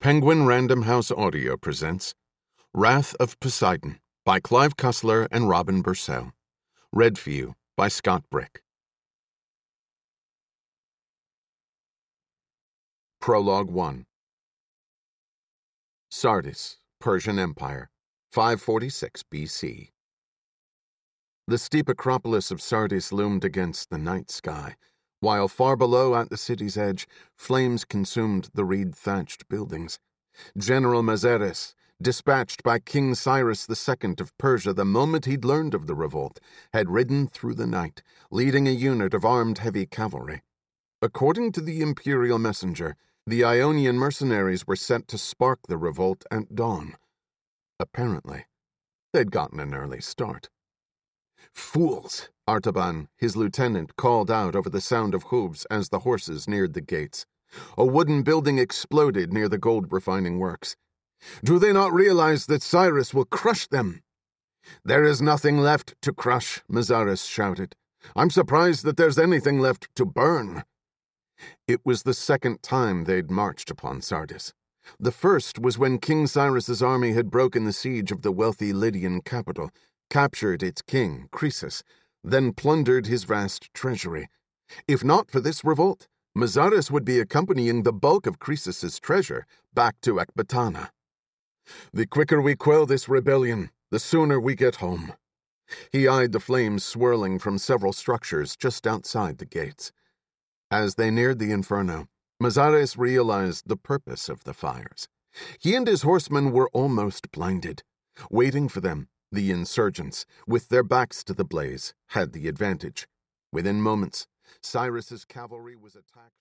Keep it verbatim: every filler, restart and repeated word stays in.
Penguin Random House Audio presents Wrath of Poseidon by Clive Cussler and Robin Bursell. Read for you by Scott Brick. Prologue one. Sardis, Persian Empire, five forty-six B C. The steep acropolis of Sardis loomed against the night sky, while far below at the city's edge, flames consumed the reed-thatched buildings. General Mazares, dispatched by King Cyrus the Second of Persia the moment he'd learned of the revolt, had ridden through the night, leading a unit of armed heavy cavalry. According to the imperial messenger, the Ionian mercenaries were set to spark the revolt at dawn. Apparently, they'd gotten an early start. "Fools!" Artaban, his lieutenant, called out over the sound of hooves as the horses neared the gates. A wooden building exploded near the gold-refining works. "Do they not realize that Cyrus will crush them?" "There is nothing left to crush," Mazares shouted. "I'm surprised that there's anything left to burn." It was the second time they'd marched upon Sardis. The first was when King Cyrus's army had broken the siege of the wealthy Lydian capital, captured its king, Croesus, then plundered his vast treasury. If not for this revolt, Mazares would be accompanying the bulk of Croesus's treasure back to Ecbatana. "The quicker we quell this rebellion, the sooner we get home." He eyed the flames swirling from several structures just outside the gates. As they neared the inferno, Mazares realized the purpose of the fires. He and his horsemen were almost blinded. Waiting for them, the insurgents, with their backs to the blaze, had the advantage. Within moments, Cyrus's cavalry was attacked.